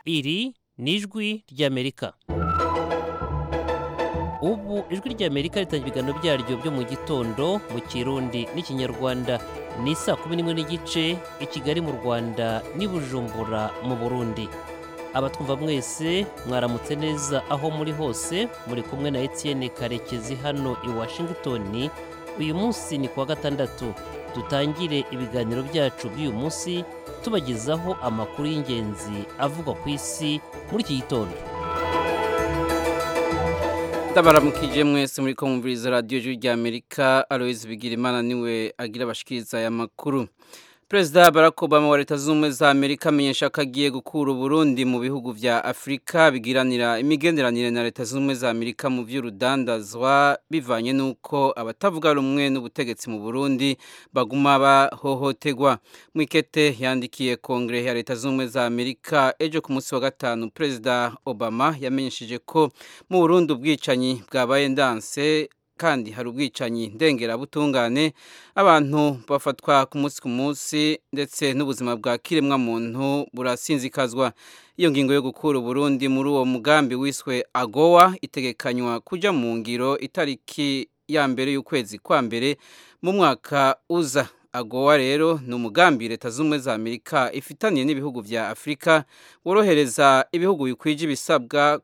Iri ni ijwi ry'Amerika. Ubu ijwi ry'Amerika ritangira ibiganiro byaryo byo mu gitondo mu Kirundi n'Ikinyarwanda. Ni saa 11:30 i Kigali mu Rwanda n'i Bujumbura mu Burundi. Abatwumva mwese mwaramutse neza aho muri hose, muri kumwe na Etienne Karekezi hano i Washington. Uyu munsi ni kuwa gatandatu. Dutangire ibiganiro byacu by'uyu munsi tubagezaho amakuru y'ingenzi avugwa ku isi muri iki gitondo. Ndabaramukije mwese muri ko mwumviriza radio y'Amerika. Aloise Bigirimana niwe agira abashikiriza aya makuru. Perezida Barack Obama wa Leta Zunze Ubumwe za Amerika amenyesha ko agiye gukura Burundi mu bihugu vya Afrika bigiranira imigenderanire na Leta Zunze Ubumwe za Amerika mu vy'urudandazwa bivanye nuko abatavuga rumwe n'ubutegetsi mu Burundi baguma bahohotegwa. Mwikete yandikiye Kongre ya Leta Zunze Ubumwe za Amerika ejo ku munsi wa gatanu, Perezida Obama yamenyesheje ko mu Burundi ubwicanyi bwabaye ndanse kandi hari ubwicanyi ndengerabutungane, abantu bafatwa ku munsi ndetse n'ubuzima bwa kiremwa muntu burasinzikazwa. Iyo ngingo yo gukura Burundi muri uwo mugambi wiswe AGOA itegekanywa kuja mu ngiro itariki ya mbere y'ukwezi kwa mbere mu mwaka uza. AGOA rero ni umugambi Leta Zunze Ubumwe za Amerika ifitaniye n'ibihugu vya Afrika worohereza ibihugu bikwije ibisabwa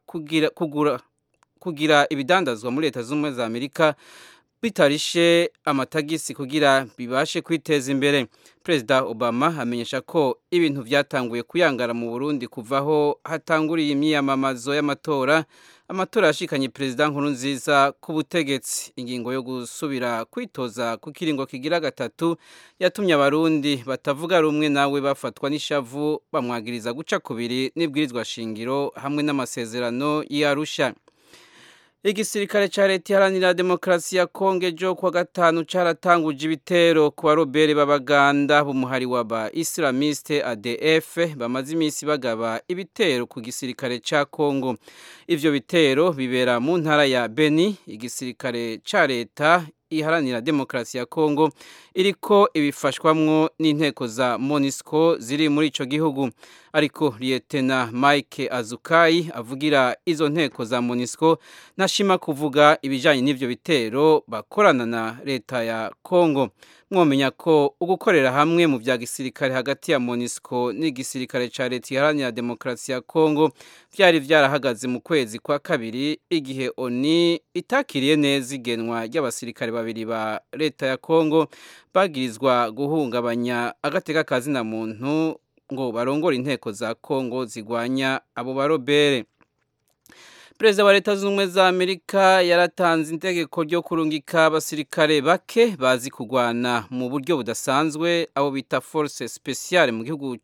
kugira ibidandazwa muri Leta Zunze Ubumwe za Amerika bitarishe amatagisi kugira bibashe kwiteza imbere. Perezida Obama amenyesha ko ibintu vyatanguye kuyangara mu Burundi kuvaho hatanguriye imyiyamamazo y'amatora yashikanye Perezida Nkurunziza ku butegetsi. Ingingo yo gusubira kwitoza ku kiringo kigira gatatu yatumye abarundi batavuga rumwe nawe bafatwa n'ishavu, bamwagiriza guca kubiri n'ibwirizwa shingiro hamwe n'amasezerano y'Arusha. Igisirikare ca Leta Iharanira Demokarasi ya Kongo ejo kuwa gatanu caratanguje ibitero ku barobere b'Abaganda b'umuhari w'aba Islamiste ADF bamaze imisi bagaba ibitero ku gisirikare ca Kongo. Ivyo bitero bibera mu ntara ya Beni. Igisirikare ca Leta Iharanira Demokarasi ya Kongo iriko ibifashwamwo n'inteko za MONUSCO ziri muri ico gihugu, ariko Lieutenant Mike Azukai avugira izo nteko za MONUSCO ntashima kuvuga ibijanye n'ivyo bitero bakorana na Leta ya Kongo. Mwomenya ko ugukorera hamwe mu vya gisirikare hagati ya MONUSCO n'igisirikare ca Leta Iharanira Demokarasi ya Kongo vyari vyarahagaze mu kwezi kwa kabiri igihe ONU itakiriye neza igenwa ry'abasirikare babiri ba Leta ya Kongo bagirizwa guhungabanya agateka kazina muntu ngo barongore inteko za Kongo zigwanya abo barobere. Perezida wa Leta Zunze Ubumwe za Amerika yaratanze itegeko ryo kurungika abasirikare bake bazi kugwana mu buryo budasanzwe, abo bita force spéciale mu gihugu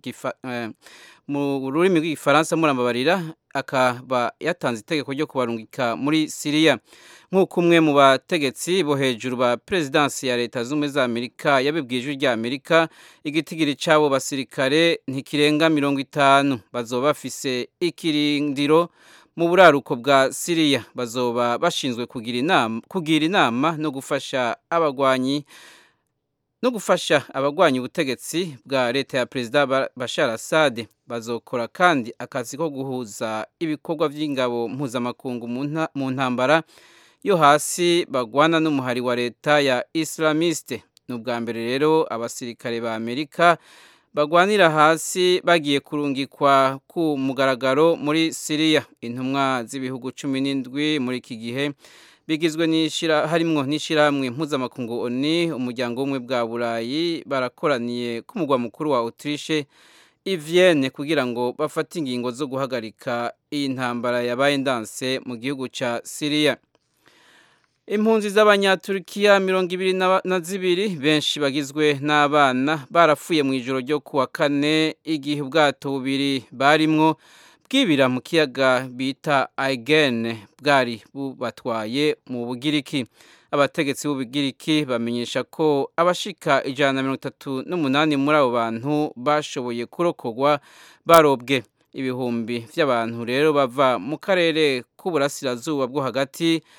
mu rurimi rw'igifaransa murambabarira, akaba yatanze itegeko ryo kubarungika muri Syria. Nk'uko umwe mu bategetsi bo hejuru ba Presidansi ya Leta Zunze Ubumwe za Amerika yabibwije ijwi rya Amerika, igitigiri c'abo basirikare ntikirenga 50. Bazoba bafise ikirindiro mu buraruko bwa Syria. Bazoba bashinzwe kugira inama no gufasha abagwanyi ubutegetsi bwa leta ya Perezida Bashar Assad. Bazokora kandi akazi ko guhuza ibikorwa vy'ingabo mpuzamakungu mu ntambara yo hasi bagwana n'umuhari wa leta ya Islamiste. N'ubwa mbere rero abasirikare ba Amerika bagwanira hasi bagiye kurungikwa ku mugaragaro muri Syria. Intumwa z'ibihugu 17 muri iki gihe bigizwe harimwo n'ishiramwe mpuzamakungu ONU, umuryango w'ubumwe bwa Burayi, barakoraniye ku mugwa mukuru wa Autriche i Vienne kugira ngo bafate ingingo zo guhagarika iyi ntambara yabaye ndanse mu gihugu ca Syria. Impunzi z'Abanyaturikiya 22 benshi bagizwe n'abana barapfuye mu ijoro ryo kuwa kane igihe ubwato bubiri barimwo bwibira mu kiyaga bita Aegean bwari bubatwaye mu Bugiriki. Abategetsi b'Ubugiriki bamenyesha ko abashika 138 muri abo bantu bashoboye kurokogwa barobwe. Ibihumbi vy'abantu rero bava mu karere k'uburasirazuba bwo hagati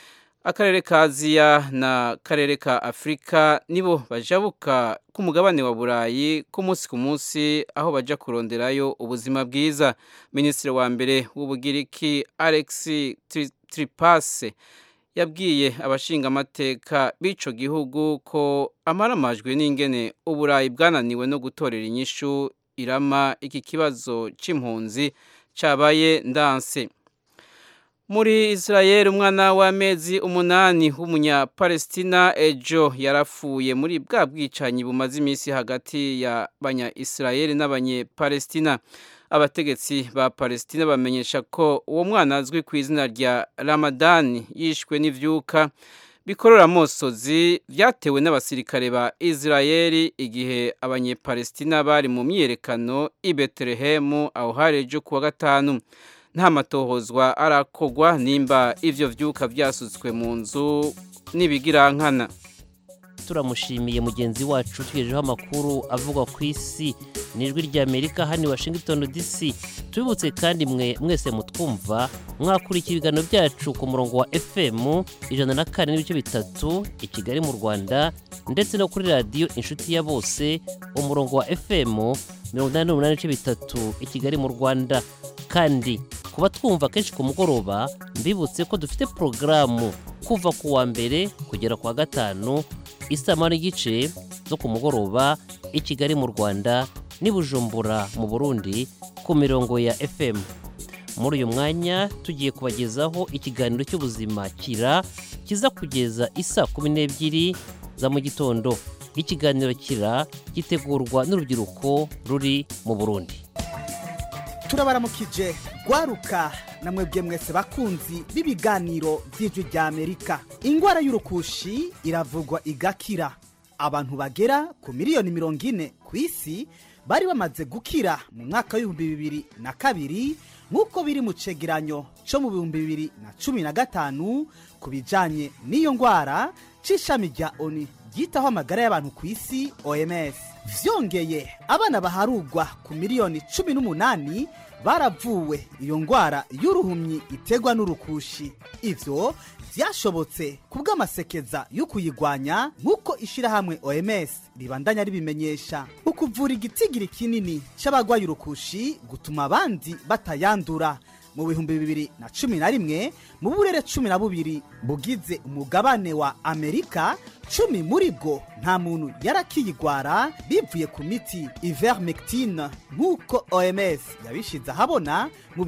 akarere ka Aziya na karere ka Afrika nibo bajabuka ku mugabane wa Burayi ku munsi aho baja kuronderayo ubuzima bwiza. Minisitiri wa mbere w'Ubugiriki Alexis Tsipras yabwiye abashinga amateka b'ico gihugu ko amaramajwe n'ingene Uburayi bwananiwe no gutorera inyishu irama iki kibazo c'impunzi cabaye ndanse. Muri Israel umwana w'amezi 8 w'umunya Palestina ejo yarafuye muri bwa bwicanyi bumaze imisi hagati ya banya Israel n'abanye Palestina. Abategetsi ba Palestina bamenyesha ko uwo mwana azwi ku izina rya Ramadan yishwe n'ivyuka bikorora mosozi vyatewe n'abasirikare ba Israel igihe abanye Palestina bari mu myiyerekano i Bethlehem aho harejo kuwa gatanu. Nta matohozwa arakogwa nimba ivyo vyuka vyasutswe mu nzu n'ibigirankana. Turamushimiye mugenzi wacu tugejeho amakuru avuga ku isi n'ijwi rya Amerika hano Washington DC. Tubibutse kandi mwese mutwumva mwakurikira ibiganiro byacu ku murongo wa FM 104.3 i Kigali mu Rwanda ndetse no kuri radio Inshuti ya Bose umurongo wa FM 88.3 i Kigali mu Rwanda. Kandi kuba twumva kenshi ku mugoroba mbibutse ko dufite programu kuva ku wa mbere kugera ku wa gatanu isaha n'igice zo ku mugoroba i Kigali mu Rwanda ni Bujumbura mu Burundi ku mirongo ya FM. Muri uyu mwanya tugiye kubagezaho ikiganiro cy'ubuzima kira kiza kugeza isa 12 za mu gitondo. Ikiganiro kira gitegurwa n'urubyiruko ruri mu Burundi. Turabaramukije gwaruka namwe mwese bakunzi b'ibiganiro by'ijwi rya Amerika. Ingwara y'urukushi iravugwa igakira. Abantu bagera ku miliyoni 40 ku isi bari bamaze gukira mu mwaka w'2022 nk'uko biri mu cegeranyo cyo mu 2015 kubijanye n'iyo ngwara c'ishami rya ONU ryitaho amagara y'abantu ku isi OMS. Vyongeye abana baharugwa ku miliyoni 18 baravuwe iyo ngwara y'uruhumyi itegwa n'urukushi. Ivyo vyashobotse kubw'amasekeza yo kuyigwanya nk'uko ishirahamwe OMS ribandanya ribimenyesha. Ukuvura igitigiri kinini c'abagwaye urukushi gutuma abandi batayandura. Mu 2011 mu burere 12 bugize umugabane wa Amerika 10 muri bwo nta muntu yarakiyigwara bivuye ku miti ivermectine nk'uko OMS yabishize ahabona mu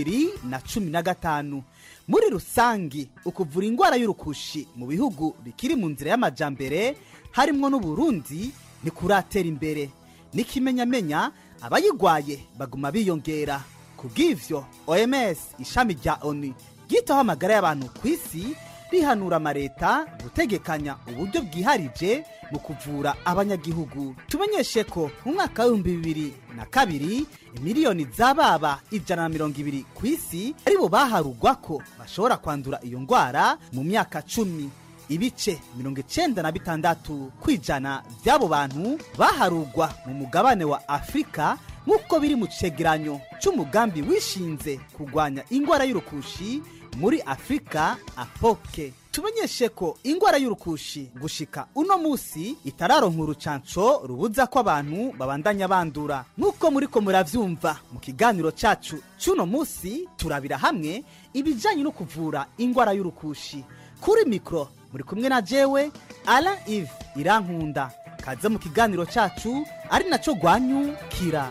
2015. Muri rusangi ukuvura ingwara y'urukushi mu bihugu bikiri mu nzira y'amajambere harimwo n'u Burundi ni kuratera imbere. Nikimenyamenya abayigwaye baguma biyongera. Kubw'ivyo OMS ishami rya ONU ryitaho amagara y'abantu ku isi rihanura amareta gutegekanya uburyo bwiharije mu kuvura abanyagihugu. Tumenyeshe ko mu mwaka w'2002 miliyoni z'ababa 120 ku isi aribo baharugwa ko bashobora kwandura iyo ngwara mu myaka 10. Ibice 96 kwijana by'abo bantu baharugwa mu mugabane wa Afrika nk'uko biri mu cegeranyo c'umugambi wishinze kugwanya ingwara y'urukushi muri Afrika APOC. Tumenyeshe ko ingwara y'urukushi gushika uno musi itararonka urucanco rubuza ko abantu babandanya bandura. Nk'uko muriko muravyumva mu kiganiro cacu c'uno musi turabira hamwe ibijanye no kuvura ingwara y'urukushi. Kuri mikro muri kumwe na jewe Alain Yves Irankunda. Kaze mu kiganiro cacu ari naco gwanyu kira.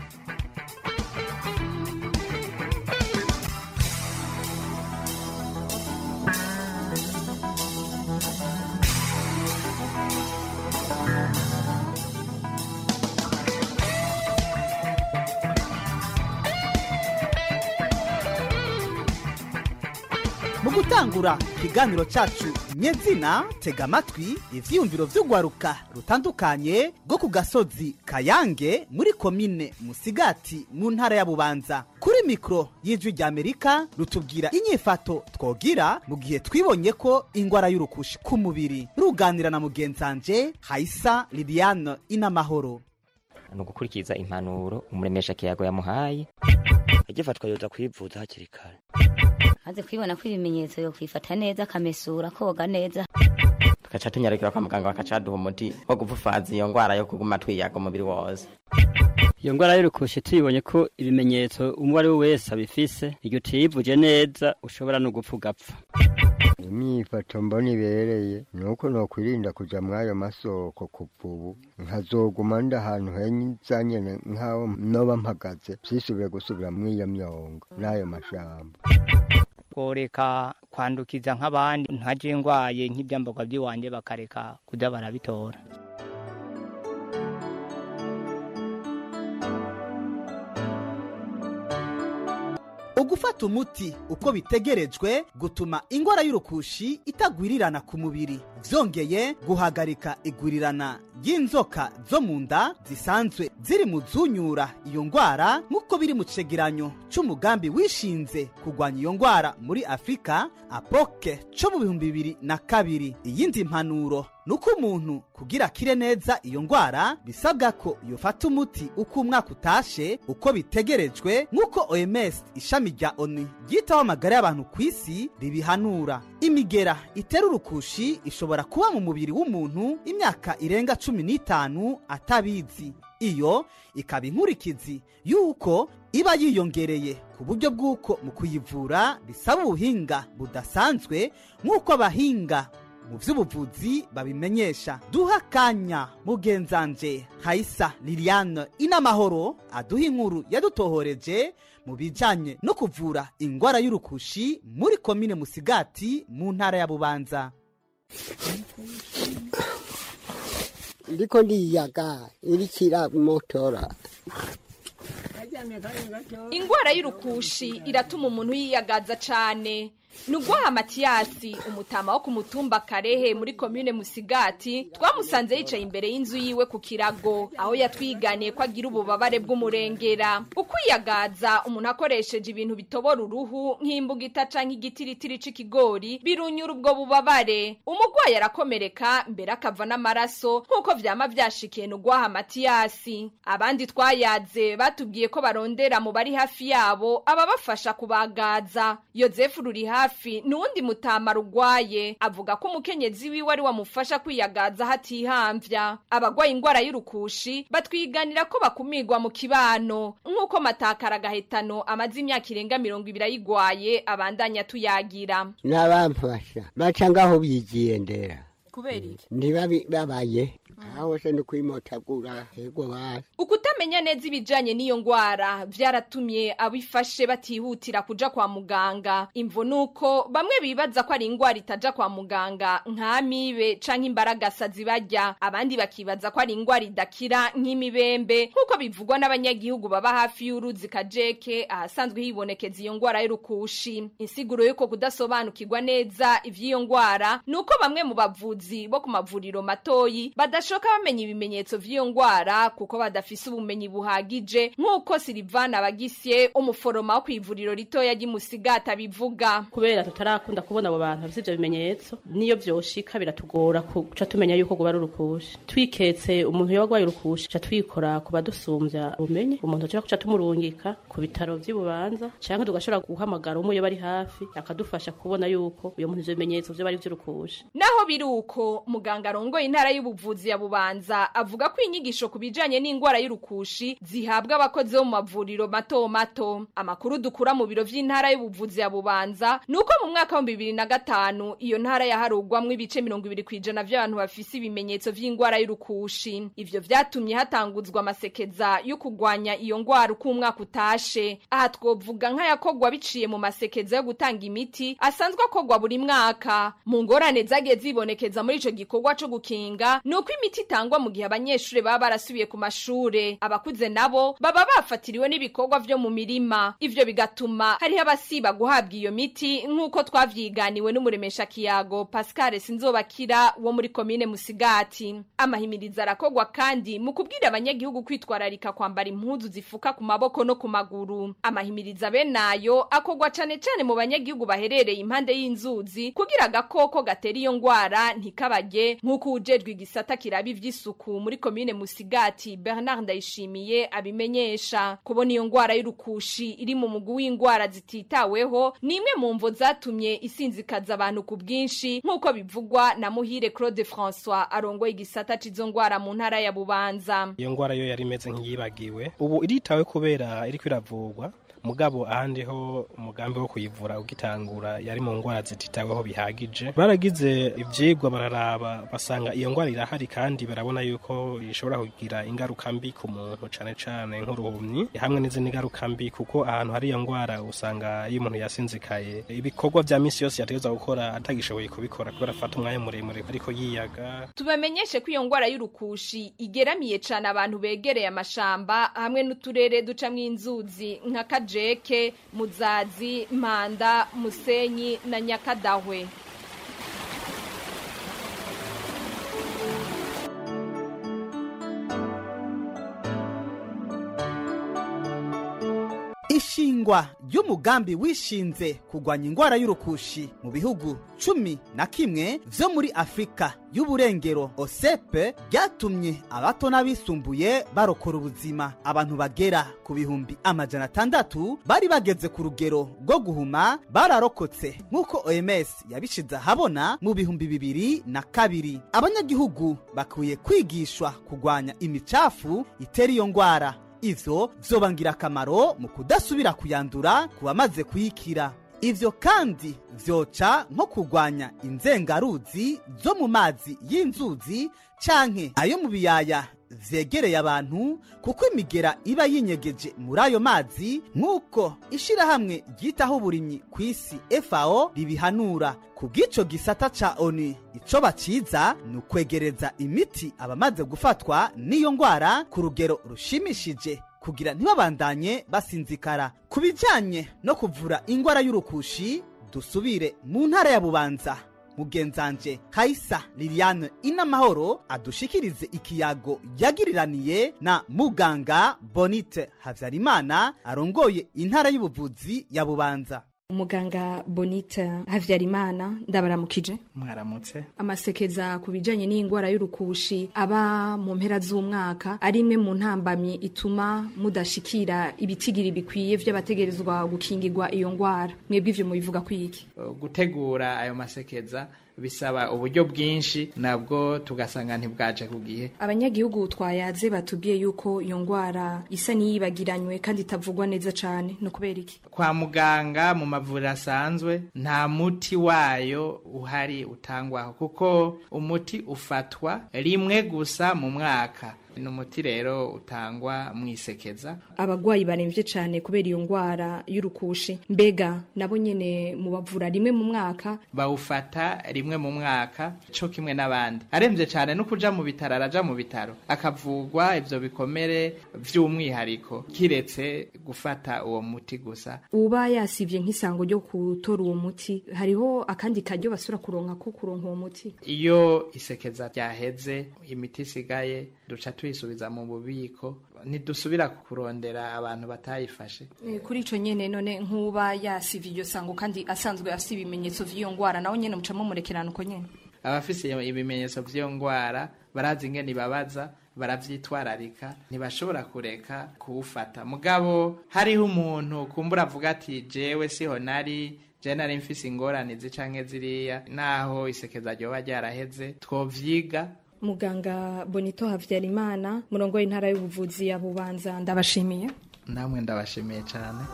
Mugutangura kiganiro cacu nyezina tega amatwi ivyumviro vy'ugwaruka rutandukanye go ku gasozi Kayange muri komine Musigati mu ntara ya Bubanza. Kuri mikro y'ijwi rya Amerika rutubwira inyifato twogira mu gihe twibonye ko ingwara y'urukushi ku mubiri. Ruganira na mugenzanje Haisa Liliane Inamahoro. No gukurikiza impanuro umuremesha kiyago yamuhaye agifatwa yoza kwivuza hakiri kare. maze kwibona ko ibimenyetso yo kwifata neza akamesura koga neza tugaca tunyarukira kwa muganga bakaca baduha umuti wo gupfufaza iyo ndwara yo kuguma twiyaga umubiri wose. Iyo ndwara y'urukushi tuyibonye ko ibimenyetso umwe ari we wese abifise iryo tuyivuje neza ushobora no gupfa ugapfa. Imyifato mbona ibereye nuko nokwirinda kuja mwayo masoko kuvubu nkazoguma nda ahantu henyizanye nkaho noba mpagaze sisubire gusubira mwiyo myongo nayo mashamba. Koreka kwandukiza nk'abandi ntaje ngwaye nk'ibyamboga by'iwanje bakareka kuja barabitora. Ugufata umuti uko bitegerejwe gutuma ingwara y'urukushi itagwirirana ku mubiri, vyongeye guhagarika igwirirana y'inzoka zo mu nda zisanzwe ziri mu zunyura iyo ngwara nk'uko biri mu cegeranyo c'umugambi wishinze kugwanya iyo ngwara muri Afrika apoke co mu 2002. Iyindi mpanuro nuko umuntu kugira kire neza iyo ngwara bisabwa ko yofata umuti uko umwaka utashe uko bitegerejwe nk'uko OMS ishami rya ONU ryitaho amagara y'abantu ku isi ribihanura. Imigera itera urukushi ishobora kuba mu mubiri w'umuntu imyaka irenga 15 atabizi. Iyo ikaba inkurikizi yuko iba yiyongereye ku buryo bw'uko mu kuyivura bisaba ubuhinga budasanzwe nk'uko abahinga mu vy'ubuvuzi babimenyesha. Duha kanya mugenzanje Haisa Liliane Inamahoro aduha inkuru yadutohoreje mu bijanye no kuvura ingwara y'urukushi muri komine Musigati mu ntara ya Bubanza. Ndiko ndiyaga irikira motora. Ingwara y'urukushi iratuma umuntu yiyagaza cane. Nugwaha Matiyasi umutama wo ku mutumba Karehe muri komune Musigati twamusanze yicaye imbere y'inzu yiwe ku kirago aho yatwiganiye ko agira ububabare bw'umurengera. Ukwiyagaza umuntu akoresheje ibintu bitobora uruhu nk'imbugita canke igitiritiri c'ikigori birunyura ubwo bubabare. Umugwayi arakomereka mbere akava n'amaraso nk'uko vyama vyashikiye Nugwaha Matiyasi. Abandi twayaze batubwiye ko barondera mu bari hafi yabo ababafasha kubagaza. Yozefu ruri hafi nundi mutama rugwaye avuga ko umukenyezi wiwe ari wamufasha kwiyagaza hatihamvya. Abagwaye ingwara y'urukushi batwiganira ko bakumigwa mu kibano nk'uko Matakara Gahetano amaze imyaka irenga 20 yigwaye abandanya tuyagira. Nabamfasha baca ngaho bigiye ndera kubera niba babaye aho se no kwimotagura hego basi. Ukutamenya neza ibijanye n'iyo ngwara vyaratumye abifashe batihutira kuja kwa muganga. Imvo nuko bamwe bibaza ko ari ingwara itaja kwa muganga nk'amibe canke imbaragasa zibarya, abandi bakibaza ko ari ingwara idakira nk'imibembe nkuko bivugwa n'abanyagihugu baba hafi y'uruzi Kajeke ahasanzwe hibonekeza iyo ngwara y'urukushi. Insiguro yuko kudasobanukirwa neza ivy'iyo ngwara nuko bamwe mu bavuzi bo ku mavuriro matoyi badashoka bamenya ibimenyetso vy'iyo ngwara kuko badafise ubumenyi buhagije nk'uko Silivana Bagisye umuforoma wo kwivuriro ritoya ry'Musigata bivuga. Kubera tutarakunda kubona abo bantu bafise ivyo bimenyetso niyo vyoshika biratugora kuca tumenya yuko guba rurukushi. Twiketse umuntu yagwaye urukushi ca twikora kuba dusumvya ubumenyi umuntu cyo kuca tumurungika ku bitaro vy'Ibubanza canke tugashobora guhamagara umwe bari hafi akadufasha kubona yuko uyo muntu ivyo bimenyetso vyo bari vy'urukushi. Naho biruko muganga rongoye intara y'ubuvuzi ya Bubanza avuga ko inyigisho kubijanye n'ingwara y'urukushi zihabwa abakozi bo mu mavuriro mato mato. Amakuru dukura mu biro vy'intara y'ubuvuzi ya Bubanza nuko mu mwaka wa 2005 iyo ntara yaharugwamwe ibice 20% by'abantu bafise ibimenyetso vy'ingwara y'urukushi. Ivyo vyatumye hatanguzwa amasekeza yo kugwanya iyo ngwara uko umwaka utashe. Aha twovuga nk'ayakogwa biciye mu masekeza yo gutanga imiti asanzwe akogwa buri mwaka. Mu ngorane zagiye zibonekeza muri ico gikorwa co gukinga nuko imiti itangwa mu gihe abanyeshure baba barasubiye ku mashure, abakuze nabo baba bafatiriwe n'ibikorwa vyo mu mirima. Ivyo bigatuma hari abasiba guhabwa iyo miti nk'uko twavyiganiwe n'umuremesha kiyago Pascal Sinzobakira wo muri komine Musigati. Amahimiriza arakogwa kandi mu kubwira abanyagihugu kwitwararika kwambara impuzu zifuka ku maboko no ku maguru. Amahimiriza benayo akogwa cane cane mu banyagihugu baherereye impande y'inzuzi kugira agakoko gatera iyo ngwara ntikabage nk'uko ujejwe igisata kiraba ivy'isuku muri komine Musigati Bernard Ndayishimiye abimenyesha kubona iyo ngwara y'urukushi iri mu mugwi w'ingwara zititaweho ni imwe mu mvo zatumye isinzikaza abantu ku bwinshi nk'uko bivugwa na Muhire Claude François arongoye igisata c'izo ngwara mu ntara ya Bubanza. Iyo ngwara yo yari imeze nk'iyibagiwe ubu iritawe kubera iri kwiravurwa mugabo ahandi ho umugambi wo kuyivura ugitangura yari mu ngwara zititaweho bihagije. Baragize ivyigwa bararaba basanga iyo ngwara irahari kandi barabona yuko ishobora kugira ingaruka mbi ku muntu cane cane nk'uruhumyi hamwe n'izindi ngaruka mbi kuko ahantu hari iyo ngwara usanga iyo umuntu yasinzikaye ibikorwa vya misi yose yategeza gukora atagishoboye kubikora kubera afata umwanya muremure ariko yiyaga. Tubamenyeshe ko iyo ngwara y'urukushi igeramiye cane abantu begereye amashamba hamwe n'uturere ducamwo inzuzi nka Jeke, Muzazi, Mpanda, Musenyi na Nyakadahwe. Ishingwa ry'umugambi wishinze kugwanya ingwara y'urukushi mu bihugu 11 vyo muri Afrika y'uburengero OSEP ryatumye abato n'abisumbuye barokora ubuzima. Abantu bagera ku bihumbi 600 bari bageze ku rugero rwo guhuma bararokotse nk'uko OMS yabishize habona mu bihumbi 2002. Abanyagihugu bakwiye kwigishwa kugwanya imicafu itera iyo ngwara. Ivyo vyobangira akamaro mu kudasubira kuyandura kubamaze kuyikira. Ivyo kandi vyoca nko kugwanya inzengaruzi zo mu mazi y'inzuzi canke ayo mu biyaya vyegereye abantu kuko imigera iba yinyegeje muri ayo mazi nk'uko ishirahamwe ryitaho uburimyi kw'isi FAO ribihanura. Kubw'ico gisata ca ONU ico baciza ni ukwegereza imiti abamaze gufatwa n'iyo ngwara ku rugero rushimishije kugira ntibabandanye basinzikara. Kubijanye no kuvura ingwara y'urukushi dusubire mu ntara ya Bubanza. Mugenzanje Kaisa Liliane Inamahoro adushikirize ikiyago yagiriraniye na muganga Bonite Havyarimana arongoye intara y'ubuvuzi ya Bubanza. Umuganga Bonite Havyarimana ndabaramukije. Mwaramutse. Amasekeza kubijanye n'ingwara y'urukushi aba mu mpera z'umwaka ari imwe mu ntambamye ituma mudashikira ibitigiri bikwiye vy'abategerezwa gukingirwa iyo ngwara. Mwebwe ivyo mubivuga kwiki? Gutegura ayo masekeza bisaba uburyo bwinshi nabwo tugasanga ntibwaje ku gihe. Abanyagihugu twayaze batubwiye yuko iyo ngwara isa niyibagiranywe kandi itavugwa neza cane. No kubera iki? Kwa muganga mu mavuriro asanzwe nta muti wayo uhari utangwaho kuko umuti ufatwa rimwe gusa mu mwaka. N'umuti rero utangwa mwisekeza. Abagwayi baremvye cane kubera iyo ngwara y'urukushi. Mbega nabo nyene mu bavura rimwe mu mwaka? Bawufata rimwe mu mwaka cyo kimwe n'abandi. Aremvye cane no kuja mu bitaro araja mu bitaro akavugwa ivyo bikomere vy'umwihariko kiretse gufata uwo muti gusa. Uba yasivye nk'isango ryo kutora uwo muti hariho akandi karyo basura kuronka ko kuronka uwo muti. Iyo isekeza ryaheze imiti isigaye duca tuyisubiza mu bubiko ntidusubira kurondera abantu batayifashe. Kuri ico nyene none nkuba yasivye iryo sango kandi asanzwe afise ibimenyetso vy'iyo ngwara naho nyene mucamo murekerana uko nyene. Abafise ibimenyetso vy'iyo ngwara barazi ingene ibabaza baravyitwararika ntibashobora kureka kuwufata. Mugabo hariho umuntu kumbura avuga ati jewe siho nari nari mfise ingorane zicanke ziriya naho isekeza ryoba ryaraheze twovyiga. Muganga Bonito Havyarimana murongoye intara y'ubuvuzi ya Bubanza ndabashimiye. Namwe ndabashimiye cyane.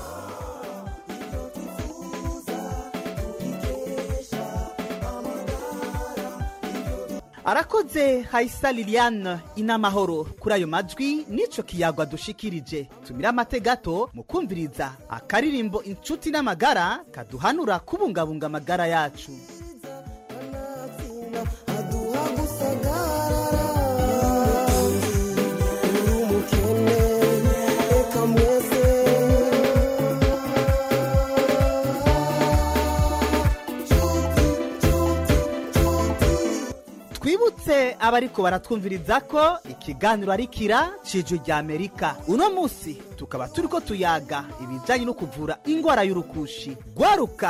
Arakoze Haisa Liliane Inamahoro kuri ayo majwi nico kiyagwa dushikirije. Tumira amategato mu kumviriza akaririmbo inshuti n'amagara kaduhanura kubungabunga amagara yacu. Twibutse abariko baratwumviriza ko ikiganiro ari kira cijwi rya Amerika. Uno musi tukaba turiko tuyaga ibijanye no kuvura ingwara y'urukushi. Gwaruka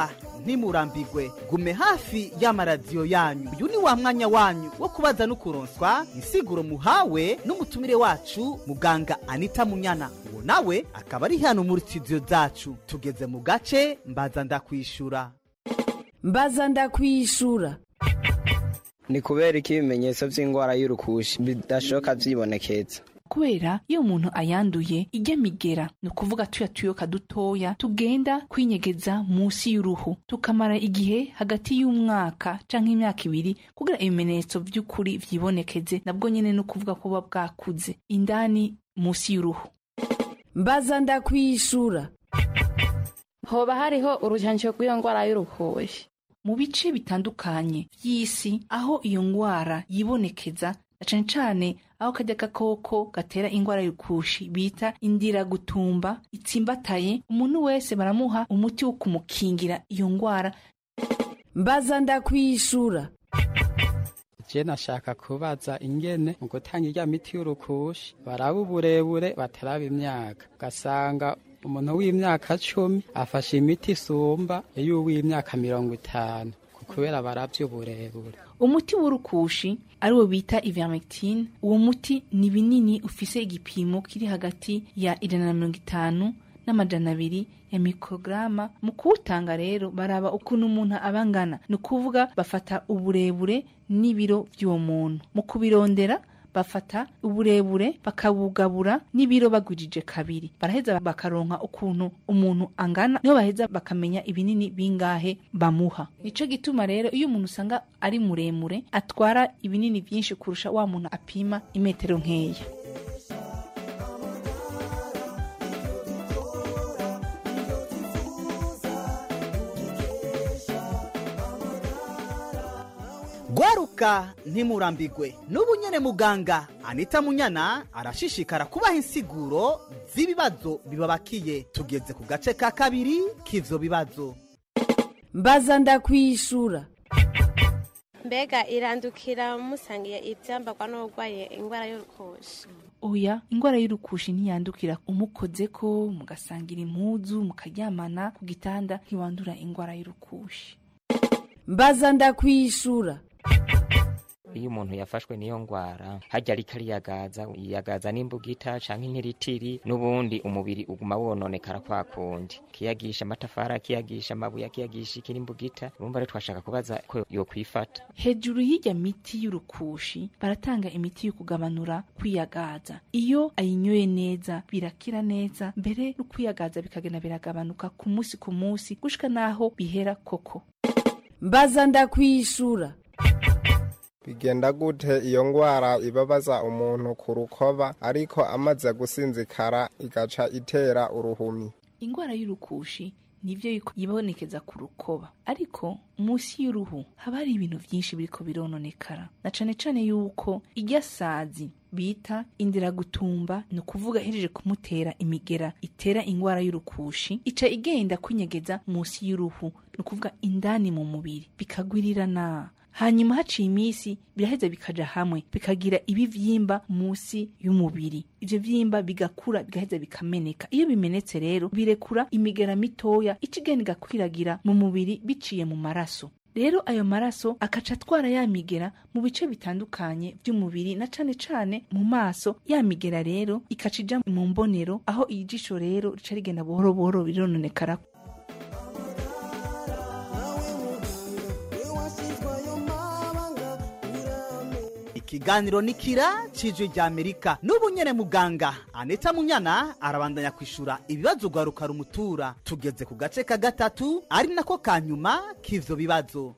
ntimurambigwe gume hafi y'amaradiyo yanyu. Uyu ni wa mwanya wanyu wo kubaza no kuronswa insiguro muhawe n'umutumire wacu muganga Anita Munyana. Uwo nawe akaba ari hano muri studio zacu. Tugeze mu gace mbaza ndakwishura. Mbaza ndakwishura. Ni kubera iki ibimenyetso by'ingwara y'urukushi bidashoka vyibonekeza? Kubera iyo umuntu ayanduye ijya migera, ni ukuvuga tuyoka dutoya tugenda kwinyegeza munsi y'uruhu, tukamara igihe hagati y'umwaka canke imyaka 2 kugira ibimenyetso by'ukuri vyibonekeze, nabwo nyene no kuvuga ko buba bwakuze indani munsi y'uruhu. Mbaza ndakwishura. Hoba hariho urujanjo rw'iyo ngwara y'urukushi? Mu bice bitandukanye y'isi aho iyo ngwara yibonekeza, cane cane aho kajya gakoko gatera ingwara y'urukushi bita indira gutumba itsimbataye, umuntu wese baramuha umuti wo kumukingira iyo ngwara. Mbaza ndakwishura. Je nashaka kubaza ingene mu gutanga irya miti y'urukushi baraba uburebure bataraba imyaka, gasanga umuntu w'imyaka 10 afashe imiti isumba y'uw'imyaka 50 kubera baravye uburebure. Umuti w'urukushi ariwo bita ivermectin. Uwo muti ni binini ufise igipimo kiri hagati ya 150 n'amajana 2 ya mikrograma. Mu kuwutanga rero baraba ukuntu umuntu abangana, ni ukuvuga bafata uburebure n'ibiro by'uwo muntu. Mu kubirondera bafata uburebure bakabugabura n'ibiro bagwijije kabiri, baraheza bakaronka ukuntu umuntu angana, niho baheza bakamenya ibinini bingahe bamuha. Nico gituma rero iyo umuntu usanga ari muremure atwara ibinini byinshi kurusha wa muntu apima imetero nkeya. Gwaruka ntimurambigwe. N'ubu nyene muganga Anita Munyana arashishikara kubaha insiguro z'ibibazo bibabakiye. Tugeze ku gace ka kabiri k'ivyo bibazo. Mbaza ndakwishura. Mbega irandukira musangiye ivyambagwa n'urwaye ingwara y'urukushi? Oya, ingwara y'urukushi ntiyandukira umukozeko, mugasangira impuzu, mukaryamana ku gitanda, ntiwandura ingwara y'urukushi. Mbaza ndakwishura. Iyo umuntu yafashwe niyo ngwara hajya yagaza n'imbugita canke inkiritiri, n'ubundi umubiri uguma wononekara kwa kundi, kiyagisha amatafari, kiyagisha amabuye, kiyagisha ikirimbugita. Urumva rero twashaka kubaza ko yo kwifata. Hejuru y'ijya miti y'urukushi baratanga imiti yo kugabanura kwiyagaza. Iyo ayinyoye neza birakira neza, mbere no kwiyagaza bikagenda biragabanuka ku munsi gushika naho bihera koko. Mbaza ndakwishura. Bigenda gute iyo ngwara ibabaza umuntu ku rukoba ariko amaze gusinzikara igaca itera uruhumi? Ingwara y'urukushi nivyo yibonekeza ku rukoba, ariko munsi y'uruhu haba hari ibintu vyinshi biriko birononekara, na cane cane yuko irya sazi bita indira gutumba, ni ukuvuga ihejeje kumutera imigera itera ingwara y'urukushi, ica igenda kwinyegeza munsi y'uruhu, ni ukuvuga indani mu mubiri, bikagwirirana. Hanyuma haciye imisi biraheza bikaja hamwe bikagira ibivyimba munsi y'umubiri. Ivyo vyimba bigakura bigaheza bikameneka. Iyo bimenetse rero birekura imigera mitoya ikigenda igakwiragira mu mubiri biciye mu maraso. Rero ayo maraso akaca atwara ya migera mu bice bitandukanye by'umubiri, na cane cane mu maso. Ya migera rero ikacija mu mbonero, aho ijisho rero rica rigenda buhoro buhoro birononekara. Ikiganiro nikira cijwe rya Amerika. N'ubu nyene muganga Anita Munyana arabandanya kwishura ibibazo gwaruka rumutura. Tugeze ku gace ka gatatu ari nako kanyuma k'ivyo bibazo.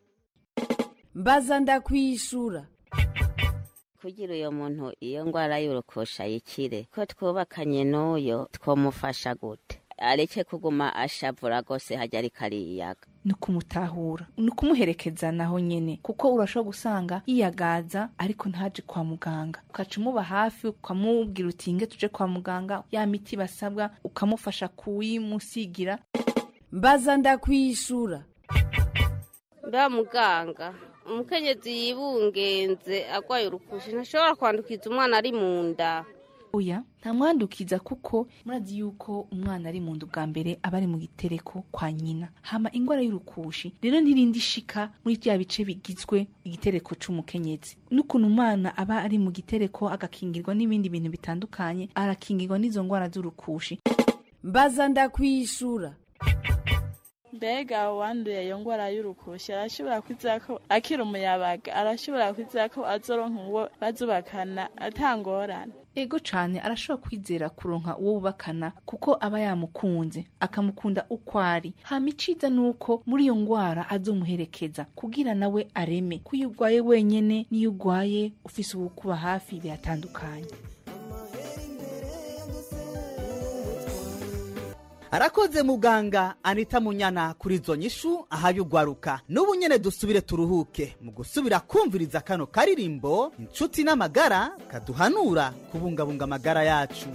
Mbaza ndakwishura. Kugira uyo muntu iyo ngwara y'urukosha yikire, ko twubakanye n'uyo twomufasha gute? Areke kuguma ashavura gose hajya ari kariyaga. Nukumutahura, nukumuherekeza naho nyene, kuko urashobora gusanga yiyagaza ariko ntaje kwa muganga. Ukaca umuba hafi ukamubwira uti nge tuje kwa muganga, ya miti basabwa ukamufasha kuyimusigira. Mbaza ndakwishura. Mba muganga, umukenyezi yibungenze agwaye urukushi ntashobora kwandukiza umwana ari mu nda? oya nta mwandukiza kuko murazi yuko umwana ari mu nda bwa mbere aba ari mu gitereko kwa nyina hama ingwara y'urukushi rero ntirindi shika muri bya bice bigizwe igitereko c'umukenyezi n'ukuntu umwana aba ari mu gitereko agakingirwa n'ibindi bintu bitandukanye arakingirwa n'izo ngwara z'urukushi. Mbaza ndakwishura. Mbega uwanduye iyo ngwara y'urukushi arashobora kwizera ko akiri umuyabaga arashobora kwizera ko azoronka uwo bazubakana atangorana? Ego cane arashobora kwizera kuronka uwo bubakana kuko aba yamukunze akamukunda uko ari. Hama iciza nuko muri iyo ngwara azomuherekeza kugira nawe areme ko iyo ugwaye wenyene n'iyo ugwaye ufise uwukuba hafi biratandukanye. Arakoze muganga Anita Munyana kuri izo nyishu ahaye ugwaruka. N'ubu nyene dusubire turuhuke mu gusubira kumviriza kano karirimbo inshuti n'amagara kaduhanura kubungabunga amagara yacu.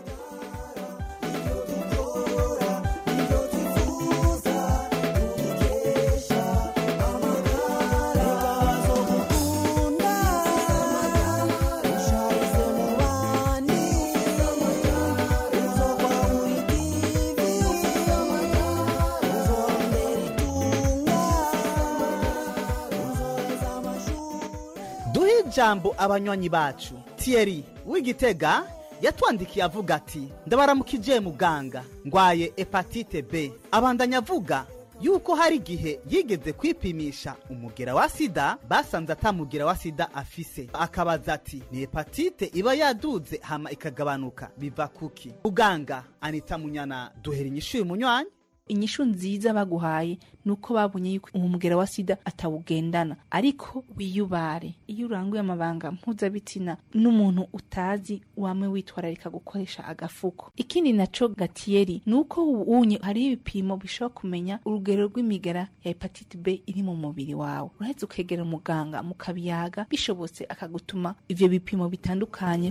Jambo abanywanyi bacu. Thierry w'Igitega yatwandikiye avuga ati ndabaramukije muganga ngwaye hepatite B. Abandanya avuga yuko hari gihe yigeze kwipimisha umugera wa sida basanze atamugera wa sida afise. Akabaza ati ni hepatite iba yaduze hama ikagabanuka biva kuki? Muganga Anita Munyana duhera inyishu y'umunywanyi. Inyishu nziza baguhaye nuko babonye yuko umugera wa sida atawugendana ariko wiyubare iyo uranguye amabanga mpuzabitsina n'umuntu utazi wame witwararika gukoresha agafuko. Ikindi naco Gatieri nuko unye hari ibipimo bishobora kumenya urugero rw'imigera ya hepatite B iri mu mubiri wawe. Uraheze ukegera umuganga mukabiyaga bishobotse akagutuma ivyo bipimo bitandukanye.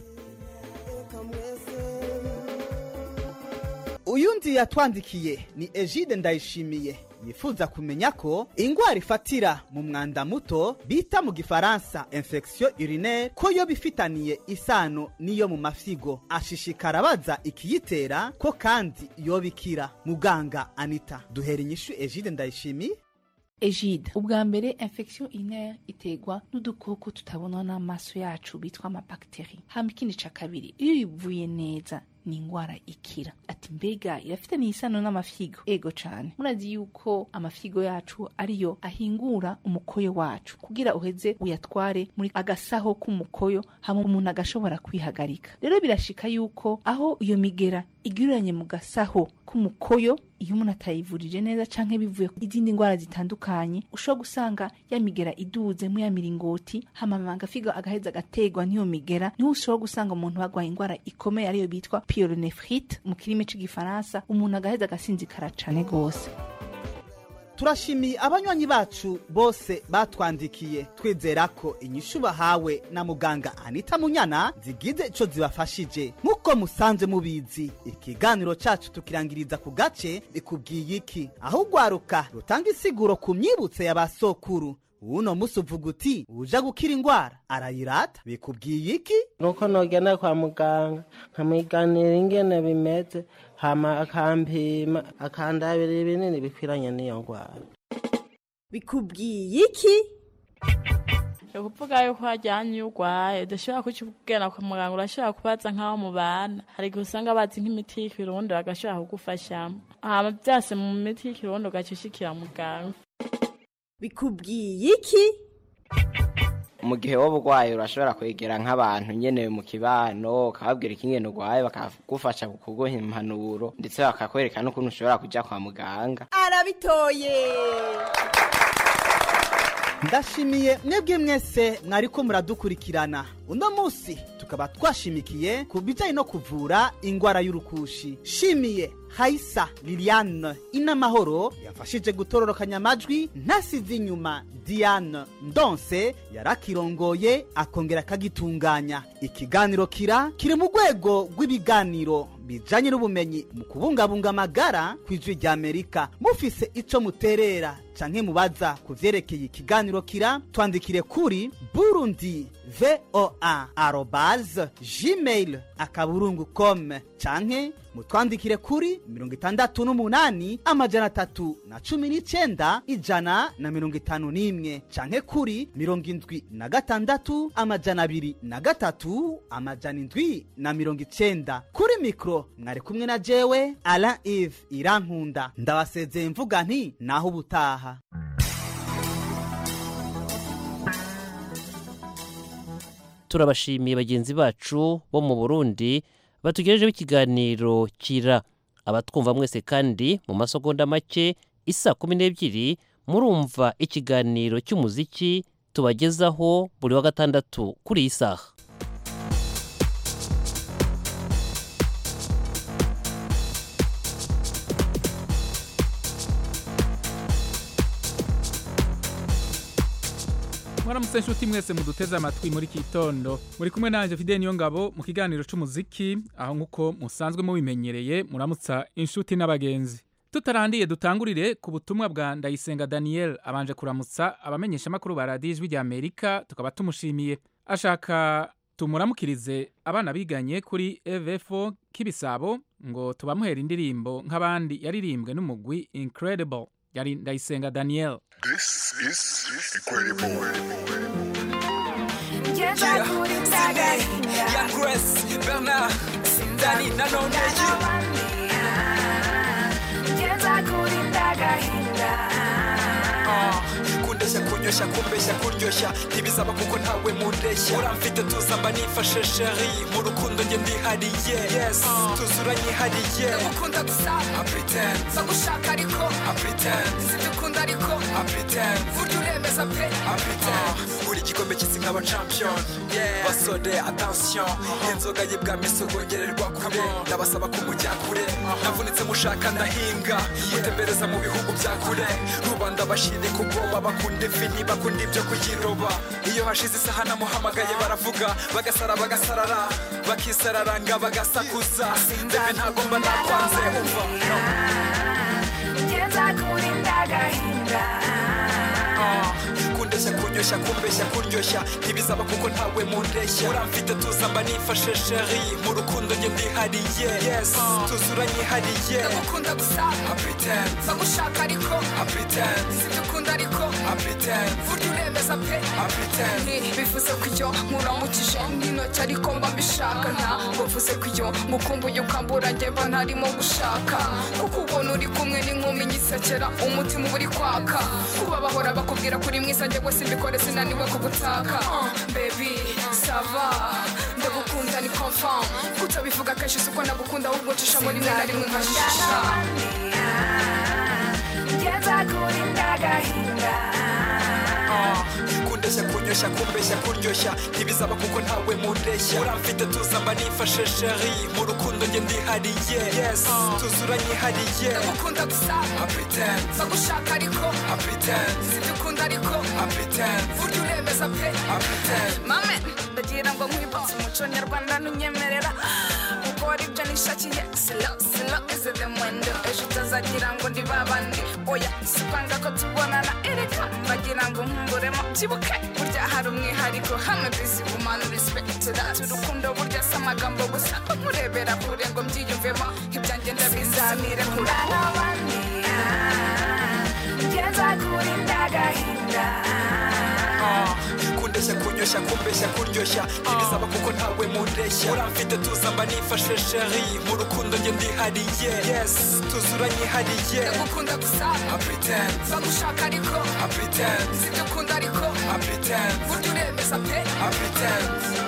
Uyundi yatwandikiye ni Egide Ndayishimiye yifuza kumenya ko ingwara ifatira mu mwanda muto bita mu gifaransa infection urinaire ko yo bifitaniye isano niyo mu mafyigo. Ashishikara baza ikiyitera ko kandi yo bikira. Muganga Anita duhera inyishu Egide Ndayishimiye. Egide ubwa mbere infection urinaire itegwa n'udukoko tutabonwa n'amaso yacu bitwa amabacterie. Hama ikindi ca kabiri iyo ivuye neza ni ingwara ikira. Ati mbega irafitaniye isano n'amafyigo? Ego cane. Murazi yuko amafyigo yacu ariyo ahingura umukoyo wacu kugira uheze uyatware muri agasaho k'umukoyo hama umuntu agashobora kwihagarika. Rero birashika yuko aho iyo migera igiranye mu gasaho k'umukoyo iyo umuntu atayivurije neza canke bivuye izindi ngwara zitandukanye ushobora gusanga ya migera iduze mu ya miringoti hama amafigo agaheza agategwa n'iyo migera niho ushobora gusanga umuntu bagwaye ingwara ikomeye ariyo bitwa pyelonephrite mu kirimi c'igifaransa umuntu agaheza agasinzikara cane gose. Turashimiye abanywanyi bacu bose batwandikiye twizera ko inyishu bahawe na muganga Anita Munyana zigize ico zibafashije. Nkuko musanze mubizi ikiganiro cacu tukirangiriza ku gace ikubwiye iki aho ugwaruka rutanga isiguro ku myibutse y'abasokuru. Uno musi uvuga uti uja gukira ingwara arayirata bikubwiye iki? Nuko nogenda kwa muganga nkamwiganira ingene bimeze hama akampima akandabira ibinini bikwiranye n'iyo ngwara. Bikubwiye iki? Ukuvuga yuko wajyanye urwaye udashobora kukigana kwa muganga urashobora kubaza nk'aho mubana hari igihe usanga bazi nk'imiti y'ikirundi bagashobora kugufashamo hama byase mu miti y'ikirundi ugacushikira muganga. Bikubwiye iki? Mu gihe wowe urwaye urashobora kwegera nk'abantu nyene mu kibano ukababwira ikingene urwaye bakagufasha kuguha impanuro ndetse bakakwereka n'ukuntu ushobora kuja kwa muganga. Arabitoye. Ndashimiye mwebwe mwese mwariko muradukurikirana. Uno musi tukaba twashimikiye ku bijanye no kuvura ingwara y'urukushi. Shimiye Haisa Liliane Inamahoro yafashije gutororokanya amajwi ntasize inyuma Diane Ndonse yarakirongoye akongera akagitunganya. Ikiganiro kiri mu rwego rw'ibiganiro bijanye n'ubumenyi mu kubungabunga amagara kw'ijwi ry'Amerika. Mufise ico muterera canke mubaza kuvyerekeye ikiganiro kira twandikire kuri burundivoa@gmail.com canke mutwandikire kuri 68 119 canke kuri 76 kuri mikro mwari kumwe na jewe Alain Yves Irankunda ndabasezeye mvuga nti naho ubutaha. Turabashimiye bagenzi bacu bo mu Burundi batugejejeho ikiganiro kira. Abatwumva mwese kandi mu masegonda make isa 12 murumva ikiganiro cy'umuziki tubagezaho buri wa gatandatu kuri iyi saha. Mwaramutse nshuti mwese muduteze amatwi muri kitondo. Muri kumwe nanje Fidel Niyongabo mu kiganiro c'umuziki, aho nkuko musanzwe mubimenyereye muramutsa inshuti n'abagenzi. Tutarandiye dutangurire ku butumwa bwa Ndayisenga Daniel abanje kuramutsa abamenyesha makuru ba Radio Ijwi ry'Amerika, tukaba tumushimiye. Ashaka tumuramukirize abana biganye kuri EVFO Kibisabo ngo tubamuhera indirimbo nk'abandi yaririmbwe n'umugwi Incredible. Yari Ndayisenga Daniel. This is Incredible. Yeah, Grace, Bernard, Dani, Nanoneji. Kundesha kunyosha kumbesha kuryosha ntibizaba kuko ntawe mundeshya uramfite tuzamba nifashe chérie mu rukundo nge ndihariye yes tuzuranye hariye ukunda gusa I pretend bagushaka ariko I pretend sidukunda ariko I pretend burya uremeza pe I pretend uri gikombe cy'isi nk'aba champion basode attention inzoga yibwa misogongererwa kure ndabasaba kumujya kure navunitse mushaka ndahinga mutembereza mu bihugu bya kure rubanda bashire kugoba bakunda fini bakunda ibyo kuyiroba iyo hashize isaha namuhamagaye baravuga bagasarara bakisararanga bagasakuza ndebe ntagomba nakwanze umva ngeza kurinda gahinda kundesha kunyosha kumbesha kuryoshya ntibizaba kuko ntawe mundeshya uramfite tuzamba nifashe chérie mu rukundo nge ndihariye yes tuzuranye hariye ndagukunda gusa I pretend bagushaka ariko I pretend sidukunda ariko I pretend burya uremeza pe I pretend bivuze ko iyo muramukije n'intoki ariko mba mbishaka ntabwo mvuze ko iyo mukumbuye ukambura njye mba ntarimo gushaka kuko ubona uri kumwe n'inkumi nyisekera umutima uba uri kwaka kuba bahora bakubwira kuri mwiza njye wese mbikore sinaniwe kugutaka baby sava ndagukunda ni confirm kutabivuga kenshi suko nagukunda ahubwo ncisha muri mwe na rimwe nkashisha ngeza kurinda gahinda kundesha kunyosha kumbesha kuryoshya ntibizaba kuko ntawe mundeshya uramfite tuzamba nifashe chérie mu rukundo nge ndihariye yes tuzuranye hariye ndagukunda gusa I pretend bagushaka ariko I pretend sidukunda ariko I pretend burya uremeza pe I pretend mame ndagira ngo nkwibutse umuco nyarwanda ntunyemerera gukora ibyo nishakiye slow is the mwendo ejo utazagira ngo ndi babandi oya sikwanga ko tubonana ereka bagira ngo nkumburemo byibuke burya hari umwihariko hamwe bizigumana respect that urukundo burya si amagambo gusa nkurebera kure ngo mbyiyumvemo ibyanjye ndabizamire kure n'abandi ngeza kurinda gahinda kundesha kunyosha kumbesha kuryoshya ntibizaba kuko ntawe mundeshya uramfite tuzamba nifashe chérie mu rukundo nge ndihariye yes tuzuranye hariye ndagukunda gusa I pretend bagushaka ariko I pretend sidukunda ariko I pretend burya uremeza pe I pretend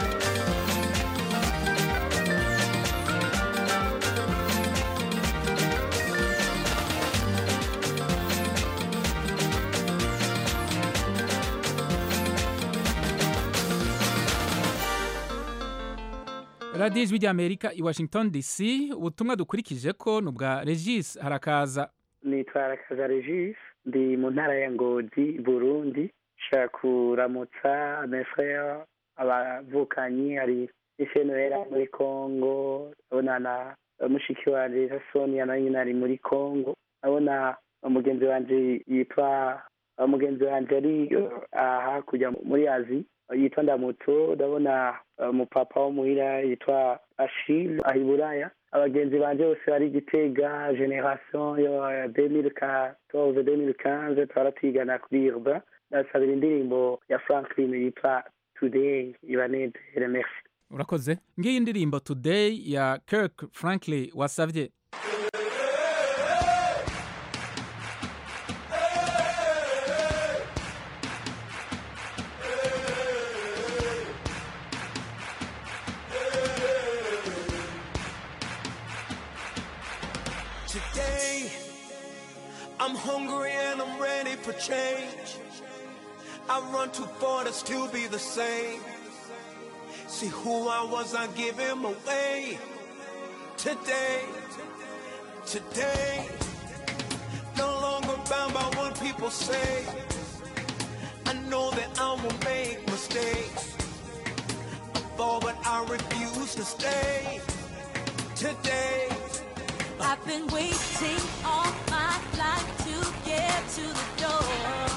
Radio Ijwi ry'Amerika i Washington DC. Ubutumwa dukurikije ko nubwa Regis Harakaza. Nitwa Harakaza Regis, ndi mu ntara ya Ngozi, Burundi. Shaka kuramutsa mes frères abavukanyi hari Ifenera muri Kongo, abona na mushiki wa Sonia na nyina ari muri Kongo. Abona umugenzi wanje yitwa umugenzi wanje ari hakurya muri azi yitwa Ndamutso, ndabona umupapa wo muhira yitwa Achille aho i Buraya, abagenzi banje bose bari Gitega generation yo 2014-2015 twaratwigana kuri Urba. Ndasabira indirimbo ya Franklin yitwa Today ibanezere. Merci. urakoze. Ngiyi indirimbo Today ya Kirk Franklin wasavye. Today, I'm hungry and I'm ready for change. I run too far to still be the same. See who I was, I give him away. Today, no longer bound by what people say. I know that I will make mistakes. I fall, but I refuse to stay. Today, I've been waiting all my life to get to the door.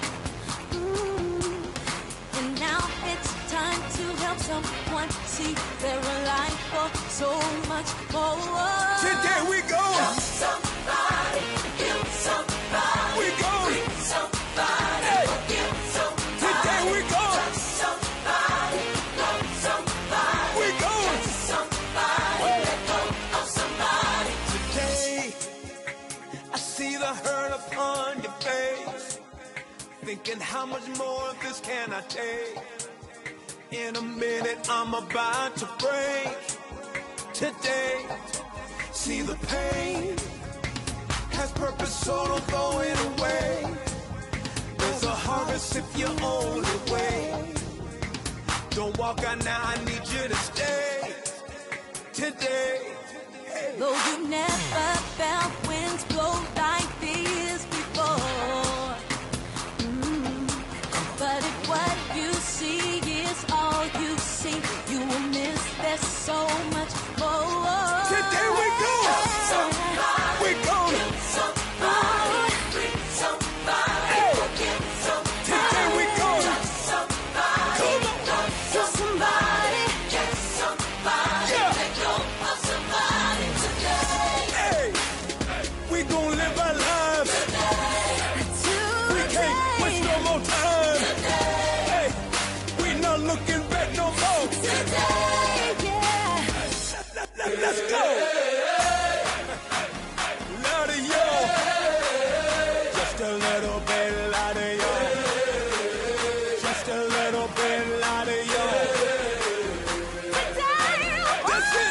Ooh. And now it's time to help someone see they're alive for so much more. today we go. Help somebody, help somebody. We go. Bring somebody, Hey. forgive somebody. Today we go. Touch somebody, love somebody. We go. Catch somebody, let go of somebody. Today, I see the hurt upon your face. Thinking how much more of this can I take? In a minute, I'm about to break. Today, see the pain has purpose, so don't throw it away. There's a harvest if you only wait. Don't walk out now, I need you to stay. Today, Though you never felt winds blow like this before. But if what you see is all you see, you will miss there's so much more. Today we go. Somebody, We go. give somebody, bring somebody, Hey. forgive somebody. Today we go. Touch somebody, Come on. love somebody, catch somebody, Yeah. let go of somebody today. Hey, we gon' live our lives. We can't waste no more time. Hey, we not looking back no more. Let's go. Louder, yo. Just a little bit louder, yo. Just a little bit louder, yo. That's it.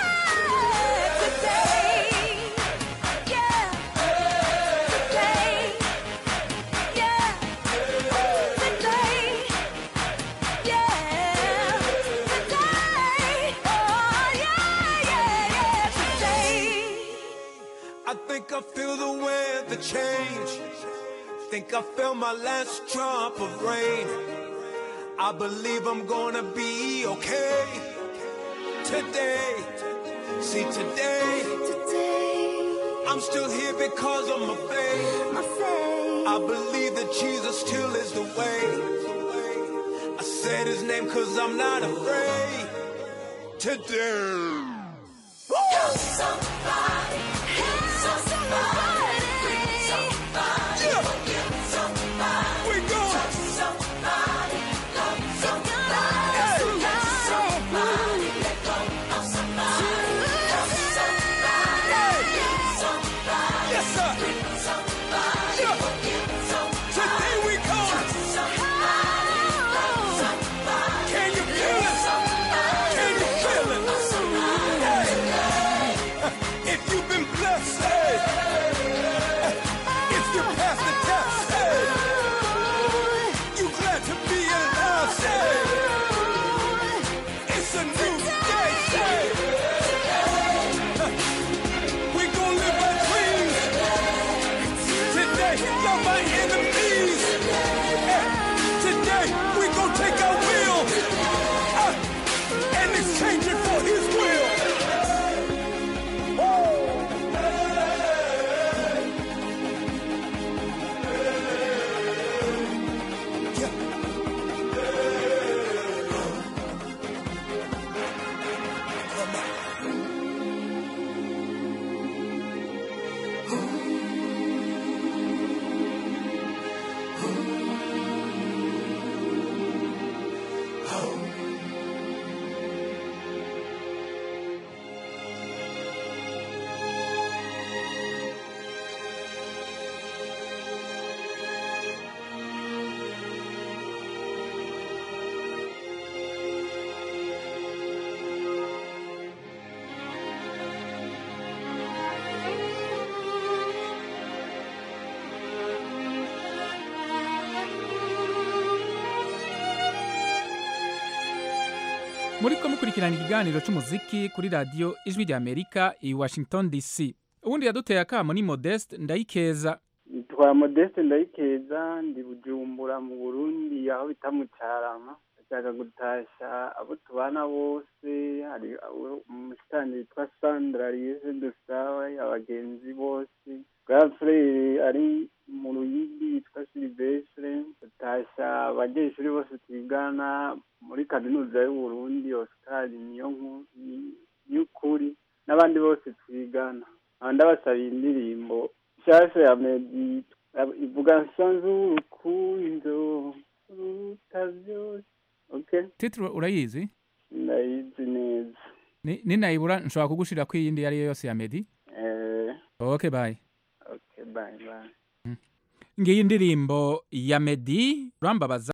I think I feel the weather change. Think I feel my last drop of rain. I believe I'm gonna be okay. Today, see today, I'm still here because of my faith. I believe that Jesus still is the way. I said his name cause I'm not afraid. Today. Help somebody, help somebody, bring somebody, Yeah. forgive somebody. We go. Touch somebody, love somebody, Hey. catch somebody, let go of somebody. Help somebody, give somebody, Yes, sir. bring somebody, Yeah. forgive somebody. Today we go. Touch somebody, love somebody, Can you feel it? Can you feel it? of somebody. Hey. If you've been blessed, hey, muriko mukurikirana ikiganiro c'umuziki kuri radio Ijwi rya Amerika i Washington DC. Ubundi yaduteye akamo ni Modeste Ndayikeza. Twa Modeste Ndayikeza ndi Bujumbura mu Burundi aho bita mu Carama. Ndashaka gutasha abo tubana bose, hari umusitani witwa Sandra Liese Dusawa, abagenzi bose. Gafrere ari mu Ruyigi yitwa Silvestre. Gutasha abanyeshuri bose twigana muri kaminuza y'u Burundi, Oscar Nyukuri n'abandi bose twigana. Ndabasaba indirimbo nshasha ya Meddy ivuga nsanze urukundo ruta byose. Okay, Titro urayizi? ndayizi neza. Ni nayibura nshobora kugushira ku yindi yari yose ya Meddy? Okay, bye. Okay, bye. Ngiyi indirimbo ya Meddy Rambabaza.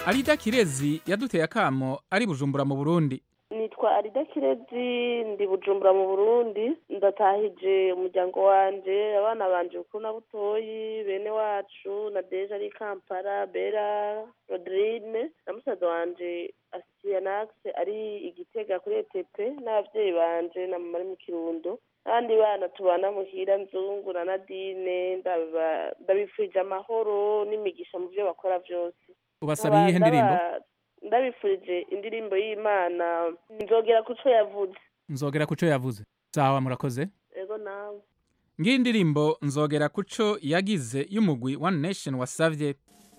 Arida Kirezi yaduteye akamo ari Bujumbura mu Burundi. Nitwa Arida Kirezi ndi Bujumbura mu Burundi, ndatahije umuryango wanje, abana banje ukuru na butoyi, bene wacu na Deja ari Kampala, Bera, Rodrine na musaza wanje Asianax ari Igitega kuri ETP, n'abavyeyi banje na mama ari mu Kirundo, abandi bana tubana muhira Nzungu na Nadine, ndabifurije amahoro n'imigisha mu byo bakora byose. Ubasabiye ihe ndirimbo? Ndabifurije indirimbo y'Imana nzogera kuco yavuze. Nzogera kuco yavuze. Sawa murakoze. Ego nawe. Ngiyi ndirimbo nzogera kuco yagize y'umugwi One Nation wasavye.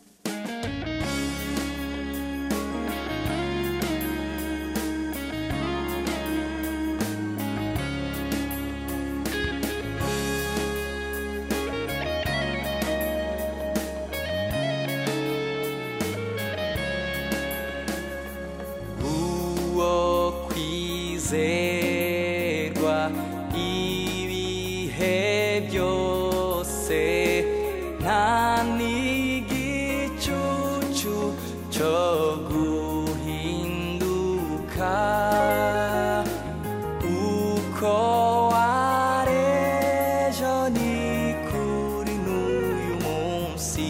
Zerwa ibihe byose nta n'igicucu cyo guhinduka uko warejo ni kuri n'uyu munsi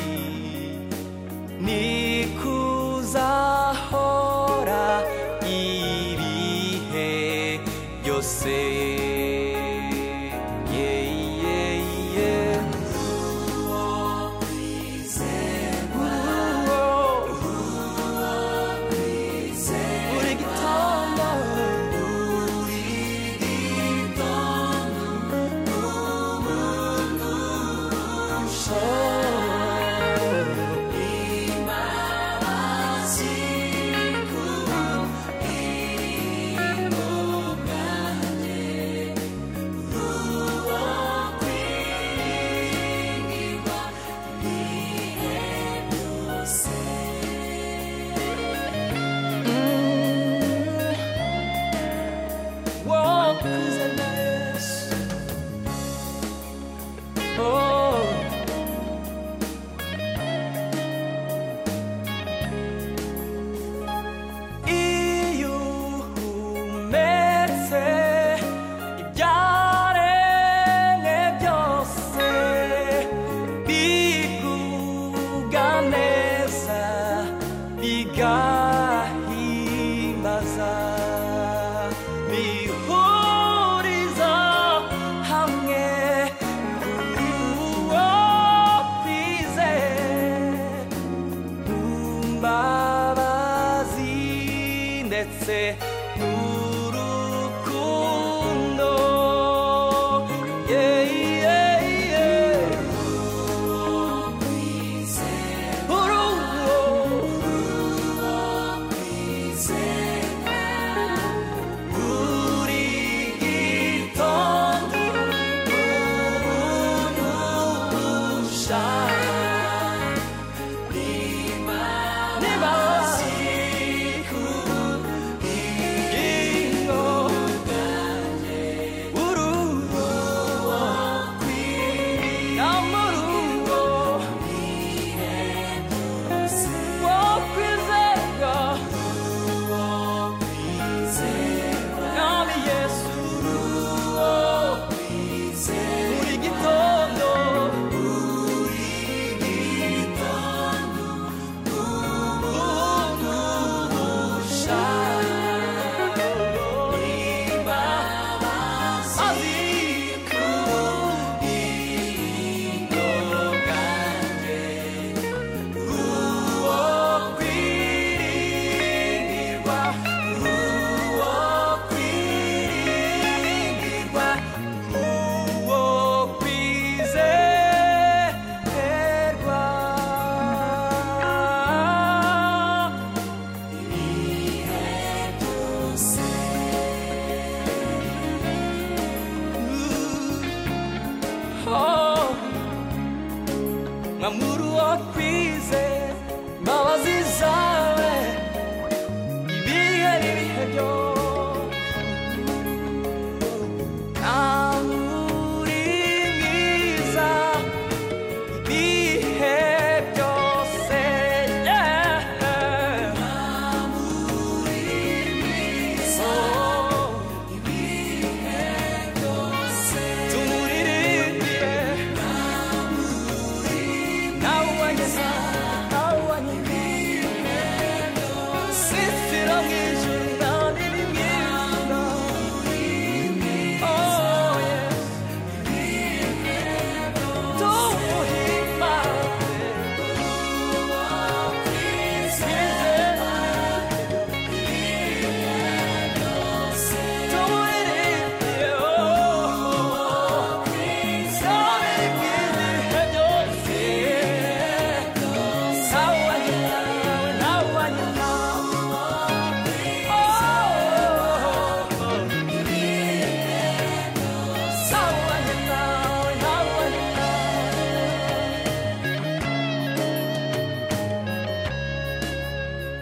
ni kuzahora say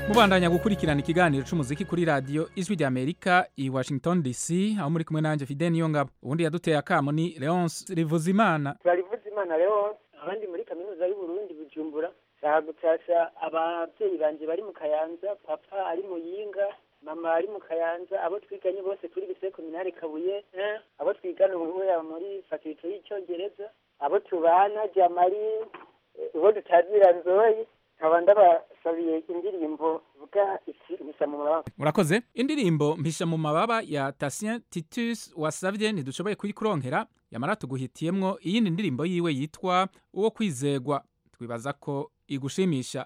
mubandanya gukurikirana ikiganiro c'umuziki kuri radio Ijwi ry'Amerika i Washington DC aho muri kumwe nanje Fidel Niyongabo ubundi yaduteye akamo ni Leonce Rivuzimana Leonce abandi muri kaminuza y'u Burundi Bujumbura gutasha abavyeyi banje bari mu Kayanza papa ari mu Yinga mama ari mu Kayanza abo twiganye bose turi bise kominari Kabuye abo twigana ubu muri faculty y'icyongereza abo tubana Jamali ubo tutazira Nzoyi abanda basabiye indirimbo vuga Mpisha mu mababa. Murakoze. Indirimbo Mpisha mu mababa ya Tatien Titus wasavye ntidushoboye kuyikuronkera yamara tuguhitiyemwo iyindi ndirimbo yiwe yitwa Uwo kwizegwa twibaza ko igushimisha.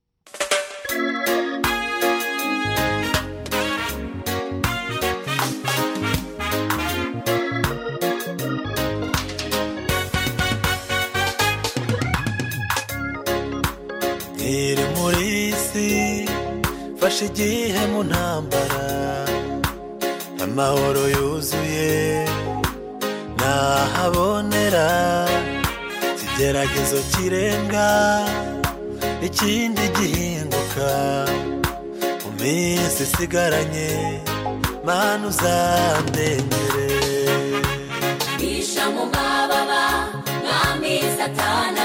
Iri muri isi fashe igihe mu ntambara amahoro yuzuye nahabonera ikigeragezo kirenga ikindi gihinduka mu minsi isigaranye mana uzandengere Mpisha mu mababa mwami Satana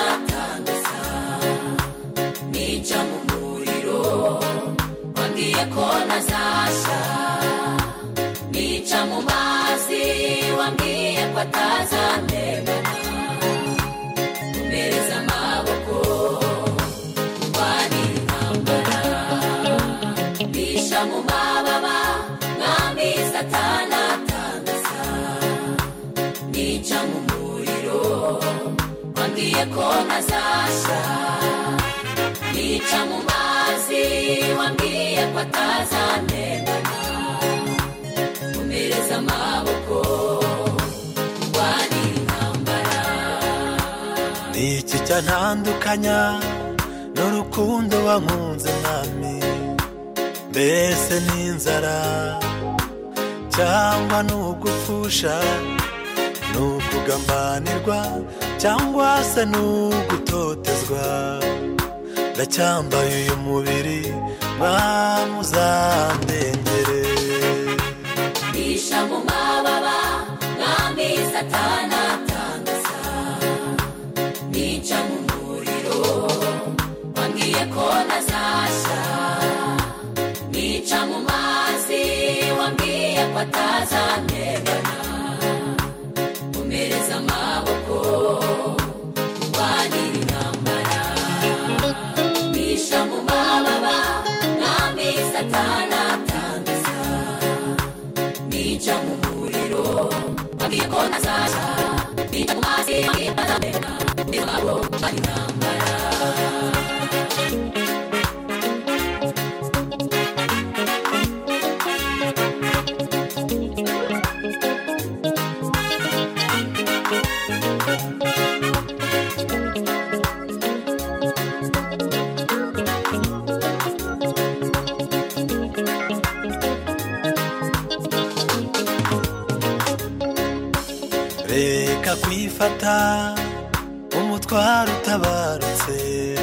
Nica mu muriro wambwiye ko nazasha Nica mu mazi wambwiye ko atazandemana Umbereza amaboko urwanira intambara Mpisha mu mababa mwami Satana atangaza Nica mu muriro wambwiye ko nazasha Nica mu mazi wambwiye ko atazandemana Umbereza amaboko urwanira intambara Niki cyantandukanya n'urukundo wankunze mwami mbese n'inzara cyangwa n'ugupfusha n'ukugambanirwa cyangwa se n'ugutotezwa ndacyambaye uyu mubiri bamuzandengere Mpisha mu mababa mwami Satana atangaza Nica mu muriro wambwiye ko nazasha Nica mu mazi wambwiye ko atazandemana Umbereza amaboko urwanira intambara Mpisha mu mababa mwami Satana atangaza Nica mu muriro wambwiye ko nazasha Nica mu mazi wambwiye ko atazandemana Umbereza amaboko urwanira intambara reka kwifata umutwaro utabarutse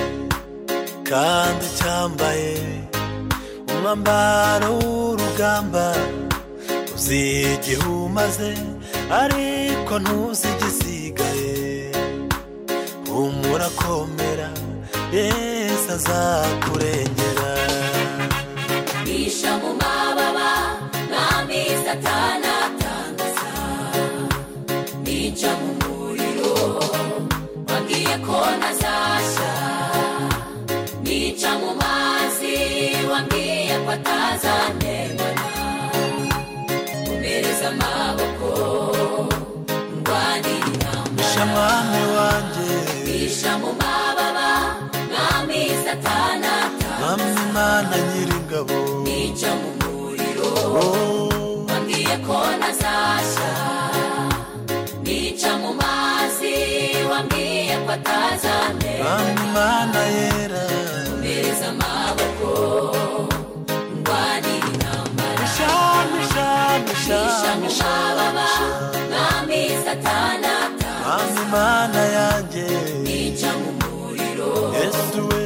kandi cyambaye umwambaro w'urugamba uzi igihe umaze ariko ntuzi igisigaye humura komera Yesu azakurengera Mpisha mu mababa mwami Satana atangaza Nica mu muriro wambwiye ko nazasha Nica mu mazi wambwiye ko atazandemana Umbereza amaboko urwanira intambara Mpisha mwami wanje Mpisha mu mababa mwami Satana mwami Imana nyiringabo Nica mu muriro wambwiye ko nazasha Nica mu mazi wambwiye ko atazandemana mwami Imana yera Umbereza amaboko urwanira intambara Mpisha mu mababa mwami Satana mwami Imana yanjye Nica mu muriro Yesu we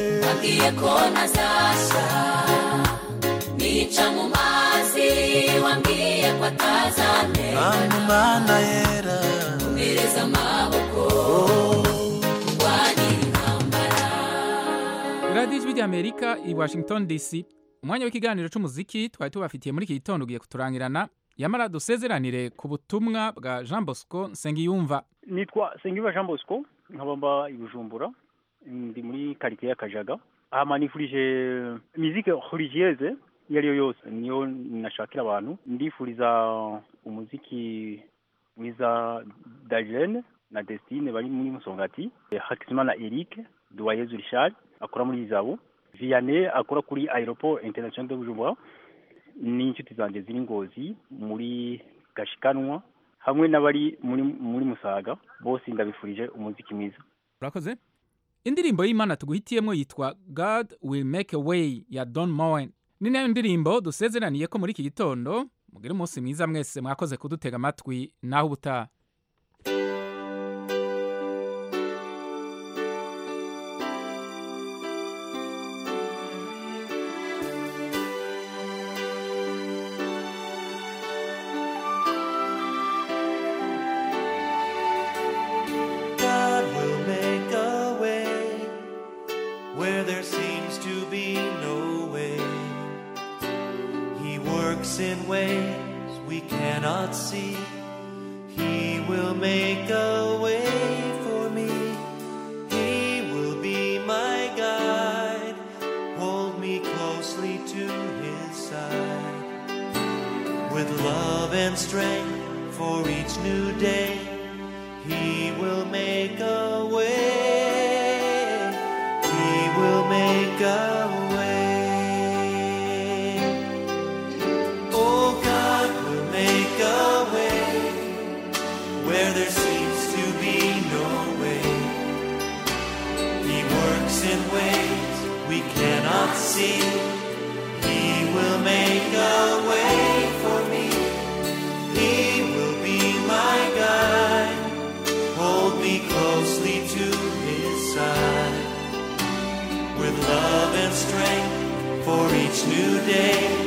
wambwiye ko ntazasha nica mu mazi wambwiye ko atazantera Mwami Mana yera umereza amaboko urwanira intambara. radiyo ijwi ry'amerika i washington dc umwanya w'ikiganiro c'umuziki twari tubafitiye muri iki gitondo ugiye kuturangirana yamara dusezeranire ku butumwa bwa Jean Bosco Nsengiyumva. Nitwa Nsengiyumva Jean Bosco nkabamba i Bujumbura ndi muri quartier ya Kajaga aha nifurije musique religieuse yariyo yose niyo nashakira abantu ndifuriza umuziki wiza Dajene na Destine bari muri Musongati Hakizimana Eric Duwayezu Richard akora muri Izabo Vianney akora kuri Aeroport International de Bujumbura n'inshuti zanjye ziri Ngozi muri Gashikanwa hamwe n'abari muri Musaga bose ndabifurije umuziki mwiza. Urakoze. Indirimbo y'Imana tuguhitiyemo yitwa God Will Make a Way ya Don Moen. Ni nayo ndirimbo dusezeraniye ko muri iki gitondo mugire umunsi mwiza mwese mwakoze kudutega amatwi naho ubutaha. God will make a way where there seems to be no way. He works in ways we cannot see. He will make a way for me. He will be my guide. Hold me closely to his side. With love and strength for each new day, he will make a way. He will make a way. Oh, God will make a way where there seems to be no way. He works in ways we cannot see. He will make a way for me. He will be my guide. Hold me closely to his side. With love and strength for each new day,